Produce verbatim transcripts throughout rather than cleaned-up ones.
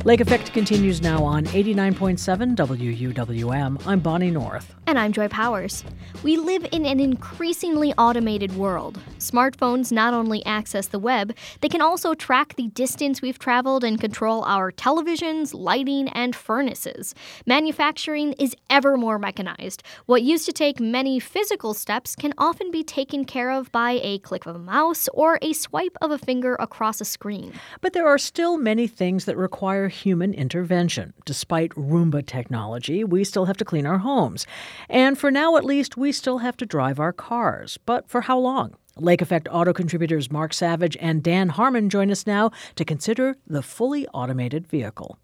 Lake Effect continues now on eighty-nine point seven W U W M. I'm Bonnie North. And I'm Joy Powers. We live in an increasingly automated world. Smartphones not only access the web, they can also track the distance we've traveled and control our televisions, lighting, and furnaces. Manufacturing is ever more mechanized. What used to take many physical steps can often be taken care of by a click of a mouse or a swipe of a finger across a screen. But there are still many things that require human intervention. Despite Roomba technology, we still have to clean our homes. And for now, at least, we still have to drive our cars. But for how long? Lake Effect auto contributors Mark Savage and Dan Harmon join us now to consider the fully automated vehicle.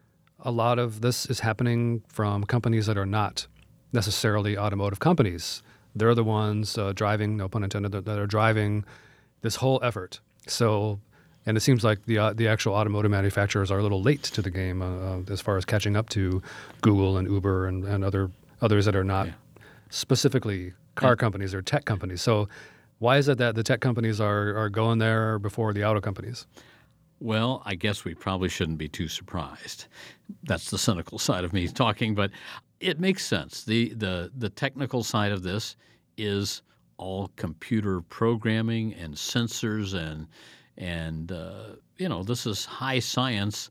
A lot of this is happening from companies that are not necessarily automotive companies. They're the ones uh, driving, no pun intended, that that are driving this whole effort. So, and it seems like the uh, the actual automotive manufacturers are a little late to the game uh, uh, as far as catching up to Google and Uber and, and other others that are not yeah. specifically car yeah. companies or tech companies. So why is it that the tech companies are, are going there before the auto companies? Well, I guess we probably shouldn't be too surprised. That's the cynical side of me talking, but it makes sense. The the the technical side of this is all computer programming and sensors and and uh, you know, this is high science,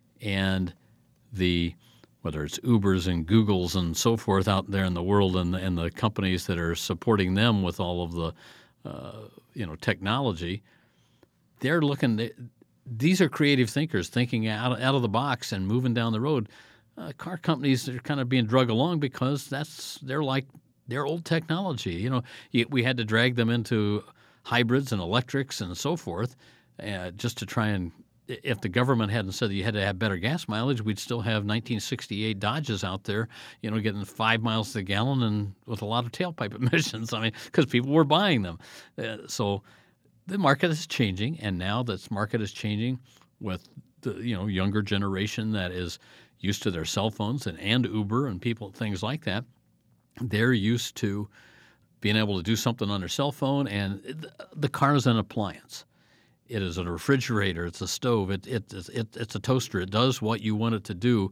and the whether it's Ubers and Googles and so forth out there in the world, and and the companies that are supporting them with all of the uh, you know technology, they're looking. These are creative thinkers thinking out out of the box and moving down the road. Uh, car companies are kind of being drug along because that's they're like their old technology. You know, we had to drag them into hybrids and electrics and so forth, uh, just to try and. If the government hadn't said that you had to have better gas mileage, we'd still have nineteen sixty-eight Dodges out there, you know, getting five miles to the gallon and with a lot of tailpipe emissions. I mean, because people were buying them. Uh, so the market is changing, and now this market is changing with the you know younger generation that is used to their cell phones and, and Uber and people things like that. They're used to being able to do something on their cell phone, and the car is an appliance. It is a refrigerator. It's a stove. It, it, it, it's a toaster. It does what you want it to do,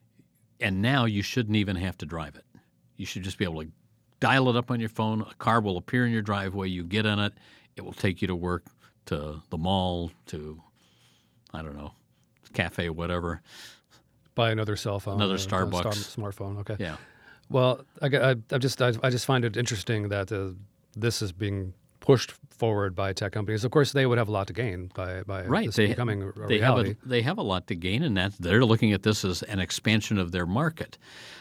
and now you shouldn't even have to drive it. You should just be able to dial it up on your phone. A car will appear in your driveway. You get in it. It will take you to work, to the mall, to, I don't know, cafe, whatever. Buy another cell phone. Another Starbucks. Star- smartphone, okay. Yeah. Well, I, I, I just I, I just find it interesting that uh, this is being pushed forward by tech companies. Of course, they would have a lot to gain by, by right. this they, becoming a they reality. Have a, they have a lot to gain, and that's, they're looking at this as an expansion of their market.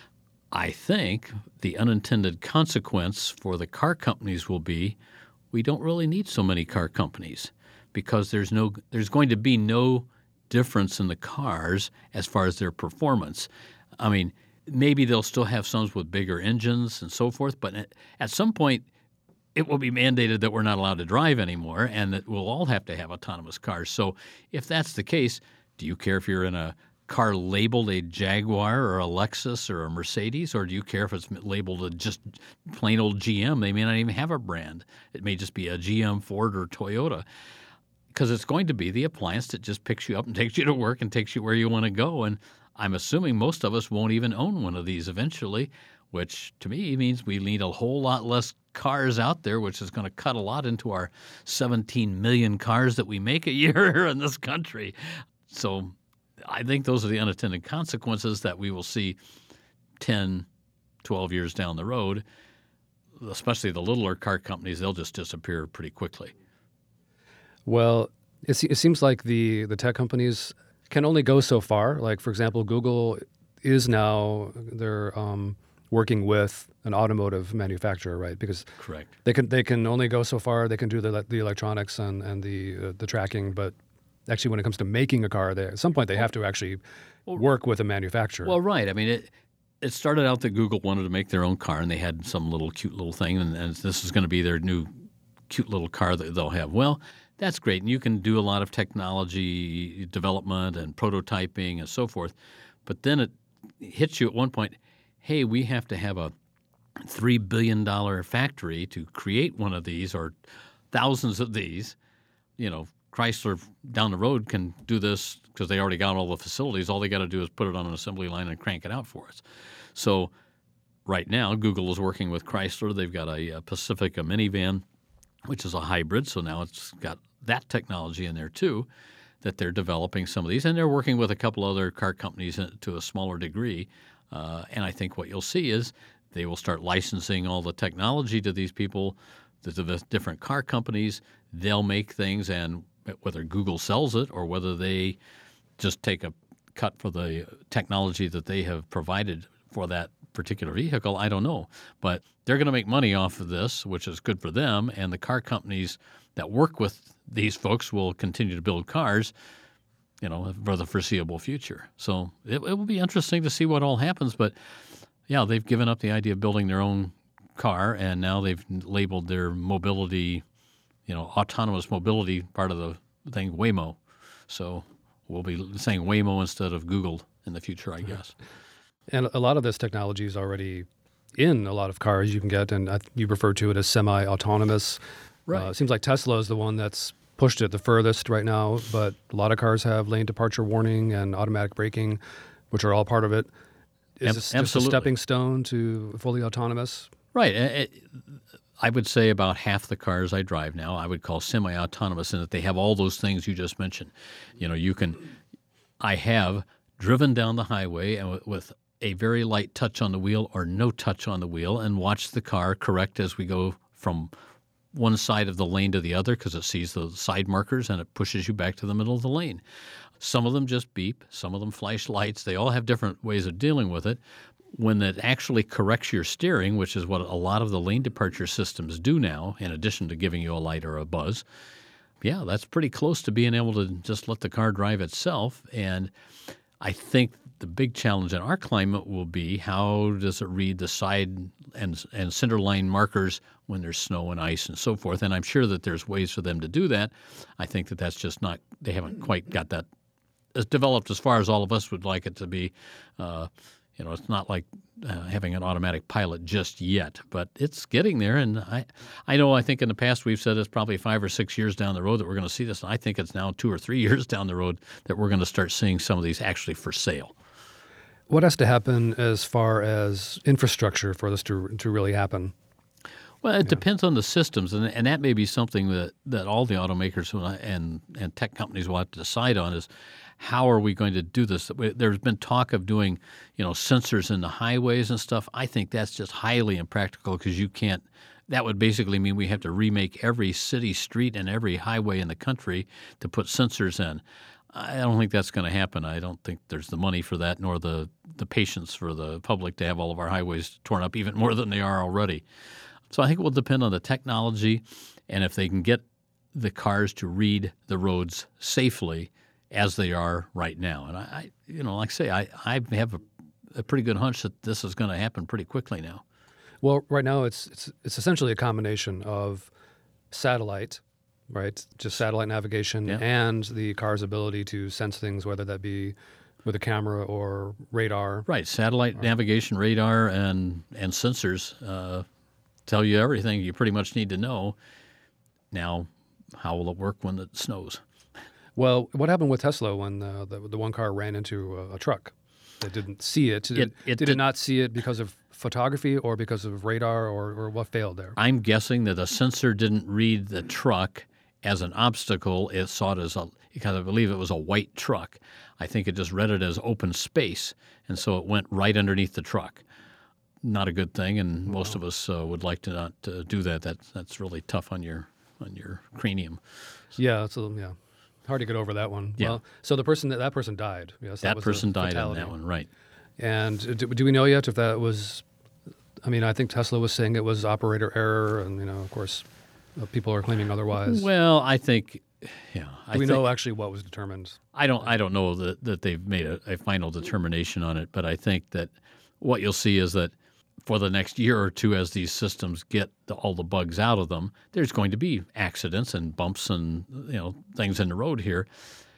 I think the unintended consequence for the car companies will be we don't really need so many car companies because there's no there's going to be no difference in the cars as far as their performance. I mean, maybe they'll still have some with bigger engines and so forth, but at some point it will be mandated that we're not allowed to drive anymore and that we'll all have to have autonomous cars. So if that's the case, do you care if you're in a car labeled a Jaguar or a Lexus or a Mercedes, or do you care if it's labeled a just plain old G M? They may not even have a brand. It may just be a G M, Ford, or Toyota, because it's going to be the appliance that just picks you up and takes you to work and takes you where you want to go. And I'm assuming most of us won't even own one of these eventually, which to me means we need a whole lot less cars out there, which is going to cut a lot into our seventeen million cars that we make a year in this country. So I think those are the unintended consequences that we will see ten, twelve years down the road, especially the littler car companies. They'll just disappear pretty quickly. Well, it, it seems like the, the tech companies can only go so far. Like, for example, Google is now they're um, working with an automotive manufacturer, right? Because correct, they can they can only go so far. They can do the the electronics and and the uh, the tracking, but actually, when it comes to making a car, they, at some point they have to actually well, work with a manufacturer. Well, right. I mean, it it started out that Google wanted to make their own car, and they had some little cute little thing, and, and this is going to be their new cute little car that they'll have. Well, that's great, and you can do a lot of technology development and prototyping and so forth, but then it hits you at one point, hey, we have to have a three billion dollars factory to create one of these or thousands of these, you know, Chrysler down the road can do this because they already got all the facilities. All they got to do is put it on an assembly line and crank it out for us. So right now, Google is working with Chrysler. They've got a, a Pacifica minivan, which is a hybrid. So now it's got that technology in there too, that they're developing some of these. And they're working with a couple other car companies to a smaller degree. Uh, and I think what you'll see is they will start licensing all the technology to these people, to the different car companies. They'll make things, and whether Google sells it or whether they just take a cut for the technology that they have provided for that particular vehicle, I don't know. But they're going to make money off of this, which is good for them, and the car companies that work with these folks will continue to build cars, you know, for the foreseeable future. So it, it will be interesting to see what all happens. But, yeah, they've given up the idea of building their own car, and now they've labeled their mobility, you know, autonomous mobility part of the thing Waymo. So we'll be saying Waymo instead of Google in the future, I guess. And a lot of this technology is already in a lot of cars you can get, and I, you refer to it as semi-autonomous. Right. Uh, it seems like Tesla is the one that's pushed it the furthest right now, but a lot of cars have lane departure warning and automatic braking, which are all part of it. Is Ab- this just absolutely. a stepping stone to fully autonomous? Right. It, I would say about half the cars I drive now I would call semi-autonomous in that they have all those things you just mentioned. You know, you can – I have driven down the highway and with a very light touch on the wheel or no touch on the wheel and watch the car correct as we go from one side of the lane to the other because it sees the side markers and it pushes you back to the middle of the lane. Some of them just beep. Some of them flash lights. They all have different ways of dealing with it. When it actually corrects your steering, which is what a lot of the lane departure systems do now, in addition to giving you a light or a buzz, yeah, that's pretty close to being able to just let the car drive itself. And I think the big challenge in our climate will be how does it read the side and, and center line markers when there's snow and ice and so forth. And I'm sure that there's ways for them to do that. I think that that's just not – they haven't quite got that as developed as far as all of us would like it to be. Uh, you know, it's not like uh, having an automatic pilot just yet, but it's getting there. And I, I know I think in the past we've said it's probably five or six years down the road that we're going to see this. And I think it's now two or three years down the road that we're going to start seeing some of these actually for sale. What has to happen as far as infrastructure for this to to really happen? Well, it Yeah. depends on the systems, and and that may be something that, that all the automakers and and tech companies will have to decide on is how are we going to do this? There's been talk of doing, you know, sensors in the highways and stuff. I think that's just highly impractical because you can't. That would basically mean we have to remake every city street and every highway in the country to put sensors in. I don't think that's going to happen. I don't think there's the money for that, nor the, the patience for the public to have all of our highways torn up even more than they are already. So I think it will depend on the technology and if they can get the cars to read the roads safely as they are right now. And I, I you know, like I say, I, I have a, a pretty good hunch that this is going to happen pretty quickly now. Well, right now it's it's it's essentially a combination of satellite, right? Just satellite navigation Yeah. and the car's ability to sense things, whether that be with a camera or radar. Right, satellite navigation, radar, and and sensors uh, tell you everything you pretty much need to know. Now, how will it work when it snows? Well, what happened with Tesla when uh, the the one car ran into a, a truck? They didn't see it. Did It- it, it did did- it not see it because of photography or because of radar or, or what failed there? I'm guessing that a sensor didn't read the truck as an obstacle. It saw it as a, because I believe it was a white truck. I think it just read it as open space, and so it went right underneath the truck. Not a good thing, and most of us uh, would like to not uh, do that. That's that's really tough on your on your cranium. Yeah, it's a, yeah, hard to get over that one. Yeah. Well, so the person that that person died. Yes, That was a person died fatality. on that one, right? And do, do we know yet if that was? I mean, I think Tesla was saying it was operator error, and you know, of course, uh, people are claiming otherwise. Well, I think, yeah. I do we think, know actually what was determined? I don't. I don't know that, that they've made a, a final determination on it, but I think that what you'll see is that for the next year or two, as these systems get the, all the bugs out of them, there's going to be accidents and bumps and you know things in the road here,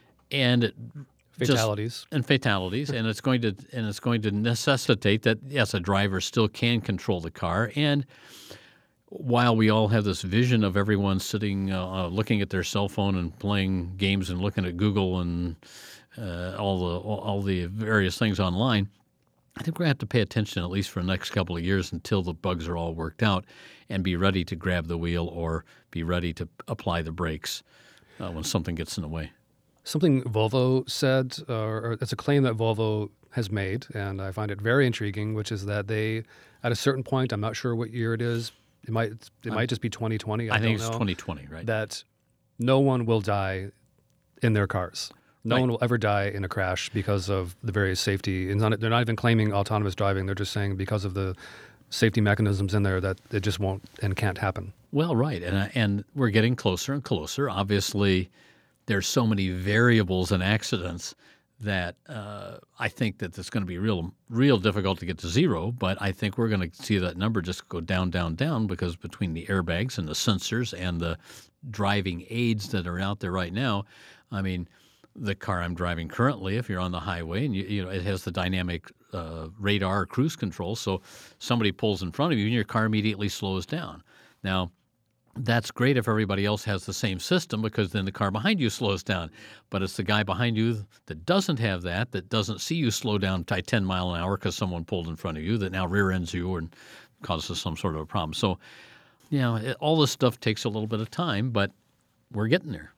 and it just- Fatalities. and fatalities, and it's going to and it's going to necessitate that yes, a driver still can control the car, and while we all have this vision of everyone sitting, uh, uh, looking at their cell phone and playing games and looking at Google and uh, all the all, all the various things online, I think we're going to have to pay attention at least for the next couple of years until the bugs are all worked out and be ready to grab the wheel or be ready to apply the brakes uh, when something gets in the way. Something Volvo said, uh, or it's a claim that Volvo has made, and I find it very intriguing, which is that they, at a certain point, I'm not sure what year it is, it might it might just be twenty twenty, I, I don't think it's know, twenty twenty, right? that no one will die in their cars. No Right. one will ever die in a crash because of the various safety. It's not, they're not even claiming autonomous driving. They're just saying because of the safety mechanisms in there that it just won't and can't happen. Well, right, and and we're getting closer and closer. Obviously, there's so many variables and accidents that uh, I think that it's going to be real, real difficult to get to zero. But I think we're going to see that number just go down, down, down because between the airbags and the sensors and the driving aids that are out there right now, I mean, the car I'm driving currently, if you're on the highway, and you, you know it has the dynamic uh, radar cruise control, so somebody pulls in front of you and your car immediately slows down. Now, that's great if everybody else has the same system because then the car behind you slows down. But it's the guy behind you that doesn't have that, that doesn't see you slow down by ten mile an hour because someone pulled in front of you, that now rear ends you and causes some sort of a problem. So, you know, it, all this stuff takes a little bit of time, but we're getting there.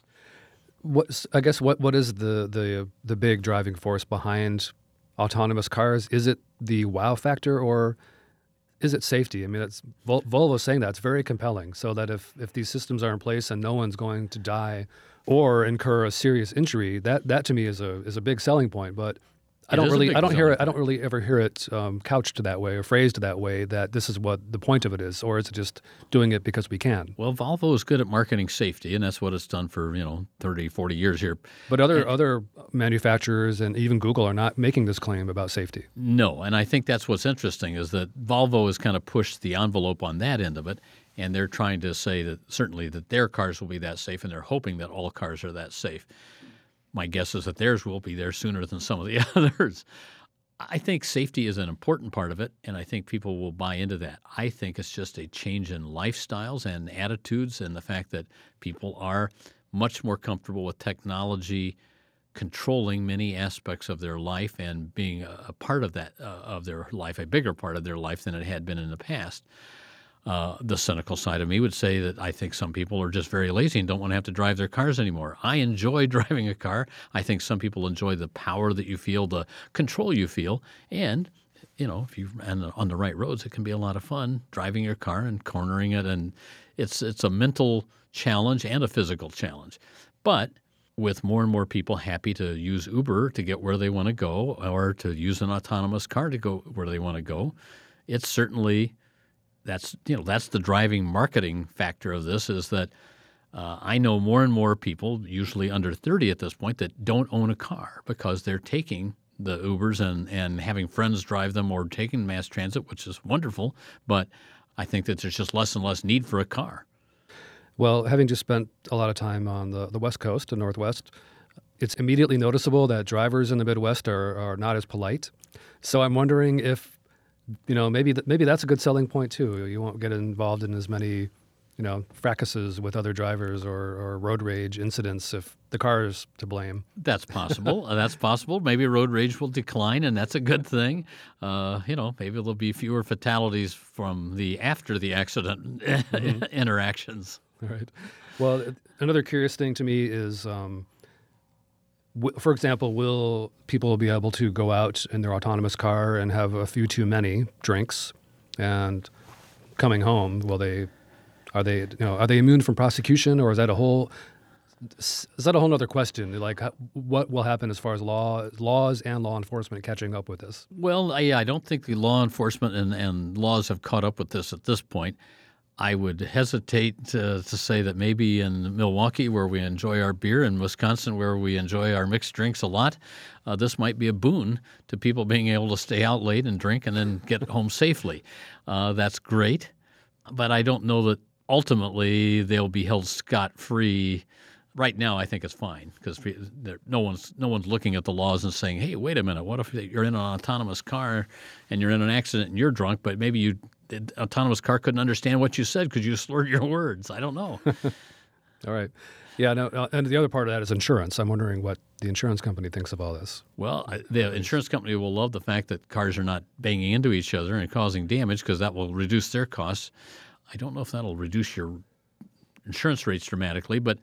What I guess what what is the the the big driving force behind autonomous cars? Is it the wow factor or is it safety? I mean, it's Vol- Volvo saying that it's very compelling. So that if if these systems are in place and no one's going to die or incur a serious injury, that that to me is a is a big selling point. But I It don't is a really big I don't hear selling it. I don't really ever hear it um, couched that way or phrased that way. That this is what the point of it is, or is it just doing it because we can? Well, Volvo is good at marketing safety, and that's what it's done for, you know, thirty, forty years here. But other other manufacturers and even Google are not making this claim about safety. No, and I think that's what's interesting is that Volvo has kind of pushed the envelope on that end of it, and they're trying to say that certainly that their cars will be that safe, and they're hoping that all cars are that safe. My guess is that theirs will be there sooner than some of the others. I think safety is an important part of it, and I think people will buy into that. I think it's just a change in lifestyles and attitudes and the fact that people are much more comfortable with technology controlling many aspects of their life and being a, a part of that, uh, of their life, a bigger part of their life than it had been in the past. Uh, the cynical side of me would say that I think some people are just very lazy and don't want to have to drive their cars anymore. I enjoy driving a car. I think some people enjoy the power that you feel, the control you feel, and you know, if you're on the right roads, it can be a lot of fun driving your car and cornering it, and it's it's a mental challenge and a physical challenge. But with more and more people happy to use Uber to get where they want to go, or to use an autonomous car to go where they want to go, it's certainly That's you know that's the driving marketing factor of this is that uh, I know more and more people, usually under thirty at this point, that don't own a car because they're taking the Ubers and, and having friends drive them or taking mass transit, which is wonderful. But I think that there's just less and less need for a car. Well, having just spent a lot of time on the, the West Coast and Northwest, it's immediately noticeable that drivers in the Midwest are, are not as polite. So I'm wondering if You know, maybe th- maybe that's a good selling point too. You won't get involved in as many, you know, fracases with other drivers or, or road rage incidents if the car is to blame. That's possible. uh, that's possible. Maybe road rage will decline, and that's a good thing. Uh, you know, maybe there'll be fewer fatalities from the after the accident mm-hmm. interactions. All right. Well, another curious thing to me is, um, w- for example, will people be able to go out in their autonomous car and have a few too many drinks, and coming home, will they? Are they? You know, are they immune from prosecution, or is that a whole? Is that a whole other question? Like, what will happen as far as law, laws and law enforcement catching up with this? Well, I, I don't think the law enforcement and, and laws have caught up with this at this point. I would hesitate to, to say that maybe in Milwaukee, where we enjoy our beer, and Wisconsin, where we enjoy our mixed drinks a lot, uh, this might be a boon to people being able to stay out late and drink and then get home safely. Uh, that's great, but I don't know that ultimately they'll be held scot-free. Right now, I think it's fine because no one's no one's looking at the laws and saying, "Hey, wait a minute, what if you're in an autonomous car and you're in an accident and you're drunk, but maybe you the autonomous car couldn't understand what you said because you slurred your words. I don't know. All right. Yeah, no, uh, and the other part of that is insurance. I'm wondering what the insurance company thinks of all this. Well, I, the insurance company will love the fact that cars are not banging into each other and causing damage because that will reduce their costs. I don't know if that'll reduce your insurance rates dramatically, but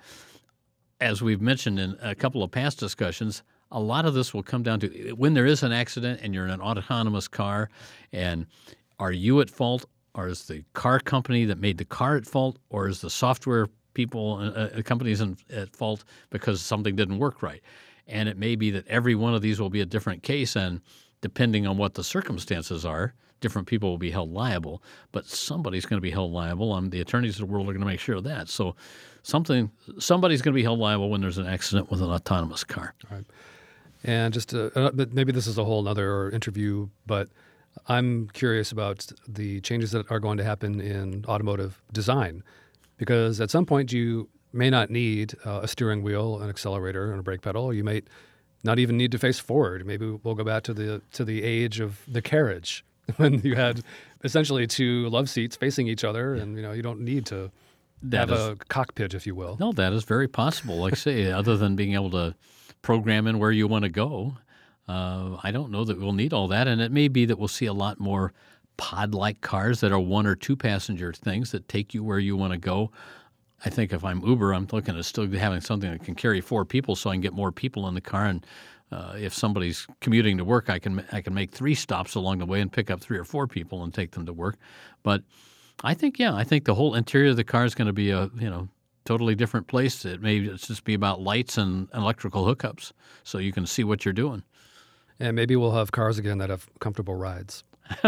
as we've mentioned in a couple of past discussions, a lot of this will come down to when there is an accident and you're in an autonomous car, and are you at fault, or is the car company that made the car at fault, or is the software people, uh, companies in, at fault because something didn't work right? And it may be that every one of these will be a different case, and depending on what the circumstances are, different people will be held liable. But somebody's going to be held liable, and the attorneys of the world are going to make sure of that. So something, somebody's going to be held liable when there's an accident with an autonomous car. All right. And just to, uh, maybe this is a whole other interview, but I'm curious about the changes that are going to happen in automotive design. Because at some point you may not need uh, a steering wheel, an accelerator, and a brake pedal. You might not even need to face forward. Maybe we'll go back to the to the age of the carriage when you had essentially two love seats facing each other, and you know you don't need to That have is- a cockpit, if you will. No, that is very possible. Like I say, other than being able to program in where you want to go, uh, I don't know that we'll need all that. And it may be that we'll see a lot more pod-like cars that are one or two passenger things that take you where you want to go. I think if I'm Uber, I'm looking at still having something that can carry four people so I can get more people in the car. And uh, if somebody's commuting to work, I can I can make three stops along the way and pick up three or four people and take them to work. But I think, yeah, I think the whole interior of the car is going to be a, you know, totally different place. It may just be about lights and electrical hookups so you can see what you're doing. And maybe we'll have cars again that have comfortable rides.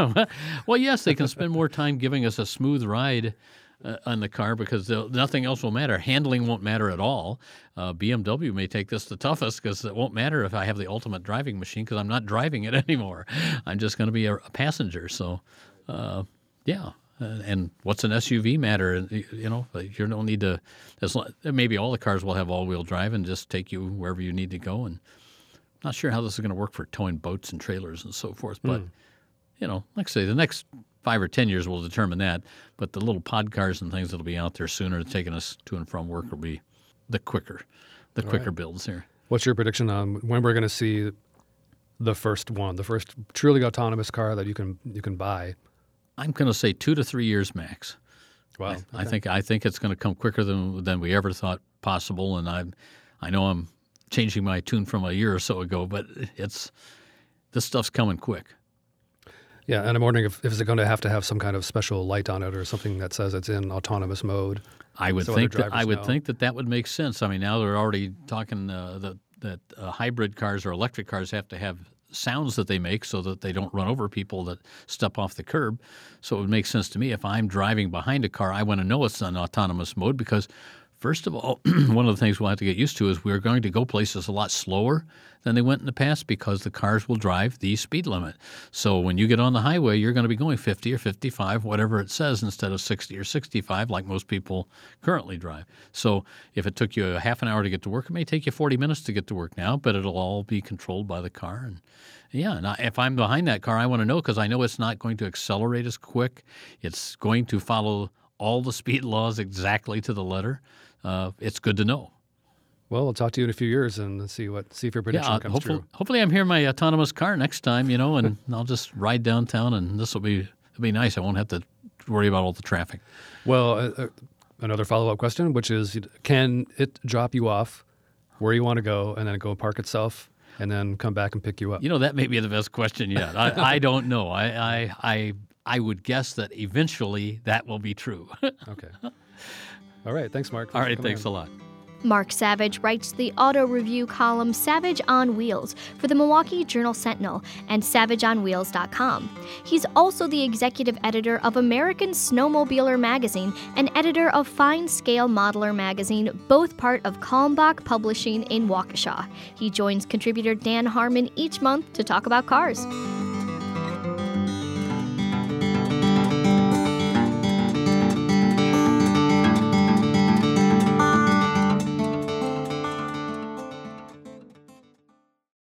Well, yes, they can spend more time giving us a smooth ride uh, on the car because nothing else will matter. Handling won't matter at all. Uh, B M W may take this the toughest because it won't matter if I have the ultimate driving machine because I'm not driving it anymore. I'm just going to be a, a passenger. So, uh, yeah. Uh, and what's an S U V matter? You know, you don't need to. As long, maybe all the cars will have all-wheel drive and just take you wherever you need to go. And I'm not sure how this is going to work for towing boats and trailers and so forth. But mm. you know, like I say, the next five or ten years will determine that. But the little pod cars and things that'll be out there sooner, taking us to and from work, will be the quicker, the all quicker right. builds here. What's your prediction on when we're going to see the first one, the first truly autonomous car that you can you can buy? I'm going to say two to three years max. Wow. I, okay. I think I think it's going to come quicker than than we ever thought possible. And I, I know I'm changing my tune from a year or so ago, but it's this stuff's coming quick. Yeah, and I'm wondering if, if is it going to have to have some kind of special light on it or something that says it's in autonomous mode. I would so think that I would know. think that that would make sense. I mean, now they're already talking uh, that that uh, hybrid cars or electric cars have to have sounds that they make so that they don't run over people that step off the curb. So it would make sense to me if I'm driving behind a car, I want to know it's in autonomous mode because, first of all, one of the things we'll have to get used to is we're going to go places a lot slower than they went in the past because the cars will drive the speed limit. So when you get on the highway, you're going to be going fifty or fifty-five, whatever it says, instead of sixty or sixty-five like most people currently drive. So if it took you a half an hour to get to work, it may take you forty minutes to get to work now, but it'll all be controlled by the car. And yeah, and I, if I'm behind that car, I want to know because I know it's not going to accelerate as quick. It's going to follow all the speed laws exactly to the letter. Uh, it's good to know. Well, we'll talk to you in a few years and see what see if your prediction yeah, comes hopefully, true. Hopefully, I'm here in my autonomous car next time, you know, and I'll just ride downtown, and this will be it'll be nice. I won't have to worry about all the traffic. Well, uh, uh, another follow-up question, which is, can it drop you off where you want to go and then go park itself and then come back and pick you up? You know, that may be the best question yet. I, I don't know. I, I I I would guess that eventually that will be true. Okay. All right. Thanks, Mark. Thanks all right. Thanks in. a lot. Mark Savage writes the auto review column Savage on Wheels for the Milwaukee Journal Sentinel and savage on wheels dot com. He's also the executive editor of American Snowmobiler magazine and editor of Fine Scale Modeler magazine, both part of Kalmbach Publishing in Waukesha. He joins contributor Dan Harmon each month to talk about cars.